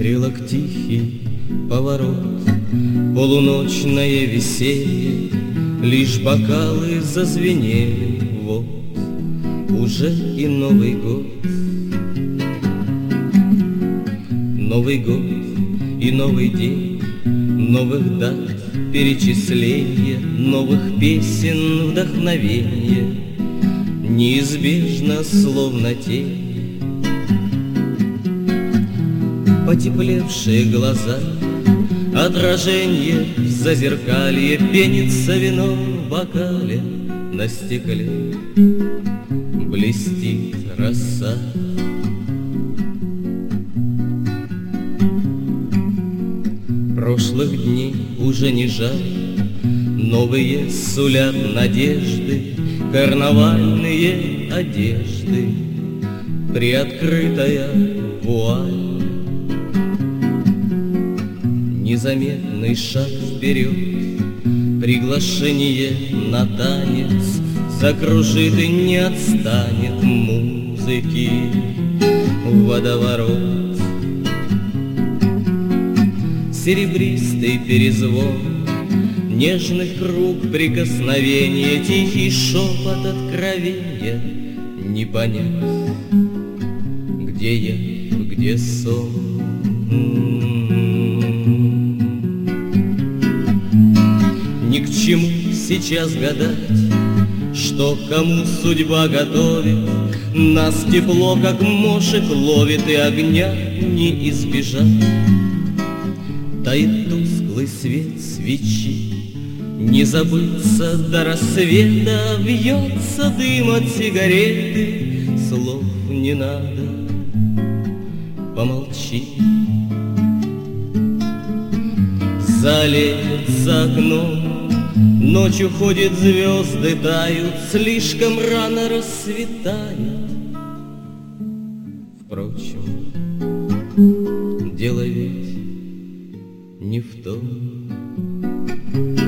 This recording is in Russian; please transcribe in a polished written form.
стрелок тихий поворот, полуночное веселье, лишь бокалы зазвенели, вот уже и Новый год. Новый год и новый день, новых дат перечисления, новых песен вдохновения, неизбежно словно тень. Потеплевшие глаза, отражение в зазеркалье, пенится вино в бокале, на стекле блестит роса. Прошлых дней уже не жаль, новые сулят надежды, карнавальные одежды, приоткрытая вуаль. Незаметный шаг вперед, приглашение на танец, закружит и не отстанет музыки водоворот. Серебристый перезвон нежных рук, прикосновения, тихий шепот откровения. Не понять, где я, где сон. Ни к чему сейчас гадать, что кому судьба готовит. Нас тепло, как мошек, ловит, и огня не избежать. Тает тусклый свет свечи, не забыться до рассвета, вьется дым от сигареты, слов не надо, помолчи. Залет за окном, ночью ходят звезды, тают, слишком рано расцветает. Впрочем, дело ведь не в том.